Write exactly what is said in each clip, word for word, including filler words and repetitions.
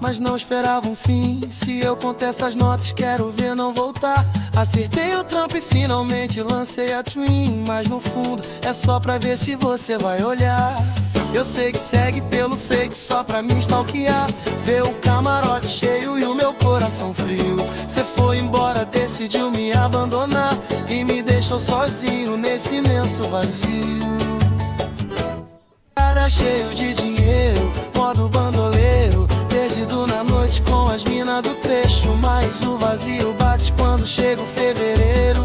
mas não esperava um fim. Se eu conto essas notas, quero ver não voltar. Acertei o trampo e finalmente lancei a twin, mas no fundo é só pra ver se você vai olhar. Eu sei que segue pelo fake só pra me stalkear, ver o camarote cheio e o meu coração frio. Cê foi embora, decidiu me abandonar e me deixou sozinho nesse imenso vazio. Cara cheio de dinheiro, modo bandoleiro, perdido na noite com as minas do trecho. Mas o vazio bate quando chega o fevereiro.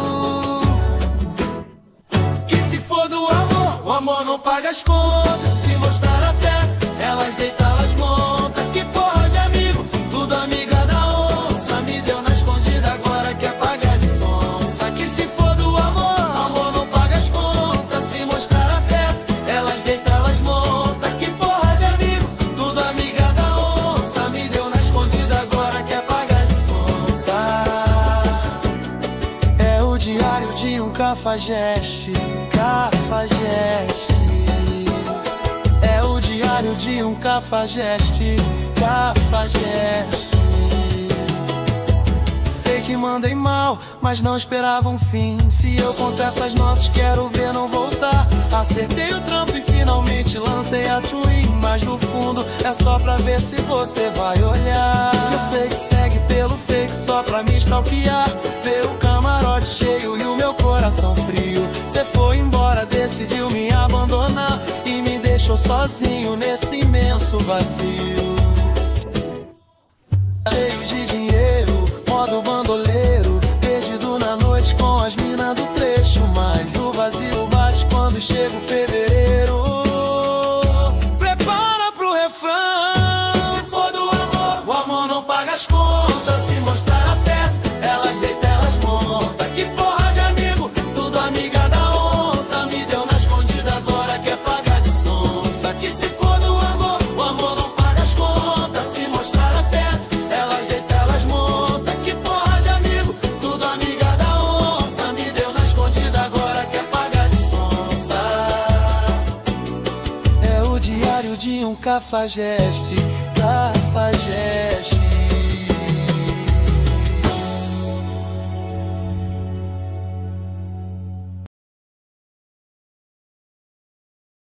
Que se for do amor, o amor não paga as contas. Se mostrar afeto, elas deitam, elas montam. Que porra de amigo, tudo amiga da onça. Me deu na escondida, agora quer pagar de sonsa. Que se for do amor, o amor não paga as contas. Se mostrar afeto, elas deitam, elas montam. Que porra de amigo, tudo amiga da onça. Me deu na escondida, agora quer pagar de sonsa. É o diário de um cafajeste, cafajeste. É o diário de um cafajeste, cafajeste. Sei que mandei mal, mas não esperava um fim. Se eu conto essas notas, quero ver não voltar. Acertei o trampo e finalmente lancei a twin, mas no fundo é só pra ver se você vai olhar. Eu sei que segue pelo fake só pra me stalkear, ver o camarote cheio e o meu coração frio. Cê foi embora, decidiu me abandonar e me deixou sozinho nesse imenso vazio. Cheio de dinheiro, modo bandoleiro, perdido na noite com as minas do trecho. Mas o vazio bate quando chega o fevereiro. Prepara pro refrão. Se for do amor, o amor não paga as contas. Se mostrar afeto, elas deitam, elas montam. Que porra de amigo, tudo amiga da onça. Me deu na escondida, agora quer pagar de sonsa. Que se for do amor, o amor não paga as contas. Se mostrar afeto, elas deitam, elas montam. Que porra de amigo, tudo amiga da onça. Me deu na escondida, agora quer pagar de sonsa. É o diário de um cafajeste, cafajeste.